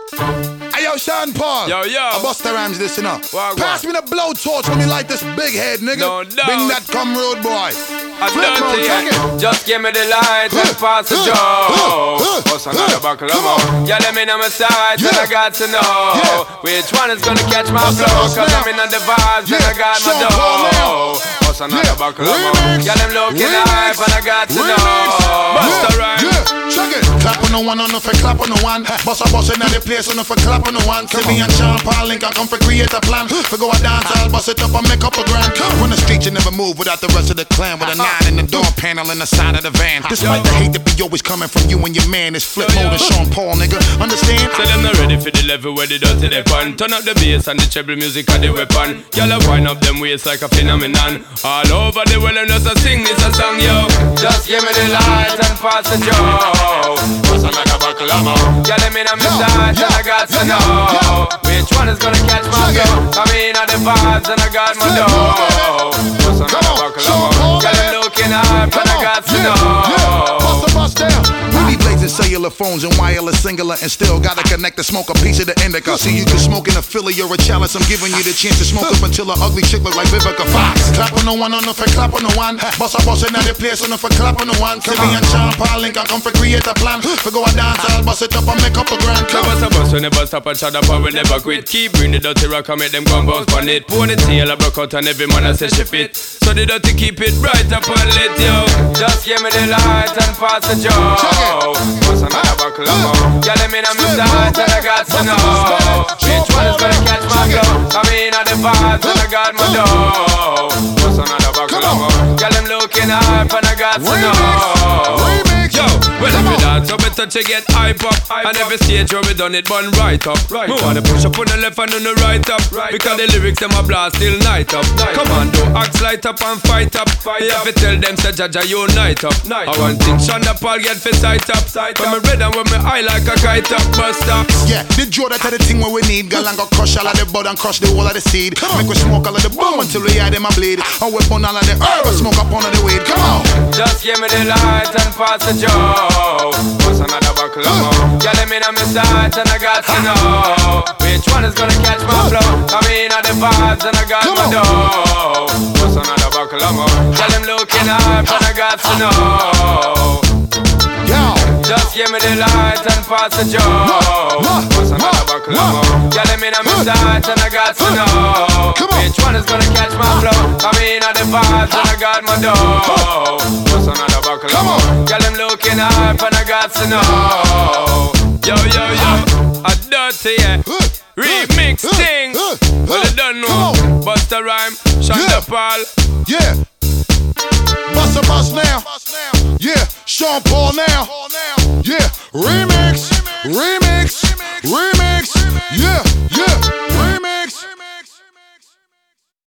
Hey yo, Sean Paul. Yo. I bust the rhymes this, you know. Pass me the blowtorch when me like this big head, nigga. No doubt. Bring that come road boy. I done to you. Just give me the light and pass the joe. What's another buckle of more? Yeah, let me know my sides and I got to know which one is gonna catch my flow. Cause I'm in on the vibes and I got my dough. What's another buckle of more? Yeah, them looking hype and I got to know. Bust the rhyme. Check it. Clap on no one, on no for clap on no one. Boss a boss in the place, on no for clap on no one. See me and Sean Paul Link, I come for create a plan. For go a dance, I'll bust it up and make up a grand. Run the street, you never move without the rest of the clan. With a 9 in the door panel in the side of the van. Despite the hate that be always coming from you and your man, it's flip mode and Sean Paul, nigga. Understand? So them not ready for the level where they dirty they fun. Turn up the bass and the treble music and the weapon. Y'all wind up them waist like a phenomenon. All over the world and just a sing this a song, yo. Just give me the light and pass the joe. What's another buckle of more? Yeah, let me know my side and I got to know which one is gonna catch my flow. I mean all the vibes and I got my dough. What's another buckle of more? Yeah, them looking hype and I got to know. Bust down. We be blazing cellular phones and wireless singular and still gotta connect to smoke a piece of the indica. See you can smoke in a Philly or a chalice. I'm giving you the chance to smoke up until an ugly chick look like Vivica Fox. Clap on no one, on no for clap on no one. Boss a boss in the place, on no for clap on no one. See me and Sean Paul Link, I come for create a plan. For go a dance, I'll bust it up and make up a grand. The bust a bust, we never stop and shut up and we never quit. Keep bring the dirty rock and make them go and bounce on it. Ponytail a broke out and every man a say she fit. So the dirty keep it bright up and lit, yo. Just give me the light and pass the joe. What's another buckle of more? Yeah, let me know my side and I got to know which one is gonna catch my flow. I mean all the vibes and I got my dough. What's another buckle of more? Yeah, them looking hype and I got to know. Yo, well if we dance, so better to get hype up. And every stage where we done it, bun right up. We wanna push up on the left and on the right up. Because the lyrics them a blast till night up. Come on, do axe light up and fight up. You have to tell them say Jaja unite up. I want things Shonda Paul get for sight up. When me red and when me high like a kite up, bust up. Yeah, the Joe that the thing where we need. Girl and go crush all of the bud and crush the whole of the seed. Make we smoke all of the boom until we hide them a bleed. And we burn all of the herb and smoke up all of the weed. Come on. Just give me the light and pass the joe. What's another buckle of more? Yeah, let me know my sides and I got to know which one is gonna catch my flow. I mean all the vibes and I got my dough. What's another buckle of more? Yeah, them looking hype and I got to know. Just give me the light and pass the joe. What's another buckle of more? Yeah, let me know my sides and I got to know which one is gonna catch my flow. I mean all the vibes and I got my dough. What's another buckle of more? Yeah, them looking hype and I got to know. Yo, a dirty remix thing. Well, you don't know. Bust a rhyme, Shonda Paul. Yeah. Bust a bust now. Yeah, Sean Paul now. Yeah, remix. Yeah.